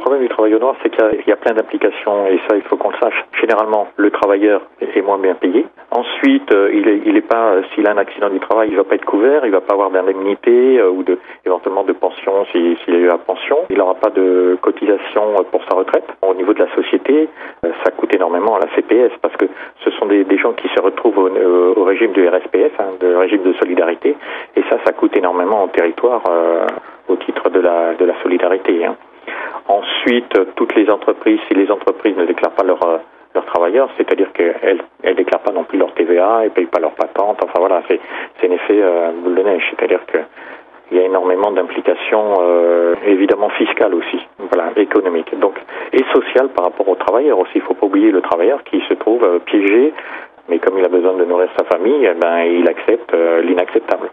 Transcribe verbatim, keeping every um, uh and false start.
problème du travail au noir, c'est qu'il y a, il y a plein d'implications, et ça, il faut qu'on le sache. Généralement, le travailleur est moins bien payé. Ensuite, euh, il est, il est pas, euh, s'il a un accident du travail, il va pas être couvert, il va pas avoir d'indemnité euh, ou de, éventuellement de pension s'il si, si a eu la pension. Il n'aura pas de cotisation pour sa retraite. Au niveau de la société, euh, ça coûte énormément à la C P S parce que ce sont des, des gens qui se retrouvent au, au, au régime du R S P F, hein, de régime de solidarité, et ça, ça coûte énormément au territoire euh, au titre de la, de la solidarité. Hein. Ensuite, toutes les entreprises, si les entreprises ne déclarent pas leurs leurs travailleurs, c'est-à-dire qu'elles elles déclarent pas non plus leur T V A, elles payent pas leur patente, enfin voilà, c'est c'est un effet euh, boule de neige, c'est-à-dire que il y a énormément d'implications, euh, évidemment fiscales aussi, voilà, économiques, donc et sociales par rapport aux travailleurs aussi. Il faut pas oublier le travailleur qui se trouve euh, piégé, mais comme il a besoin de nourrir sa famille, eh ben il accepte euh, l'inacceptable.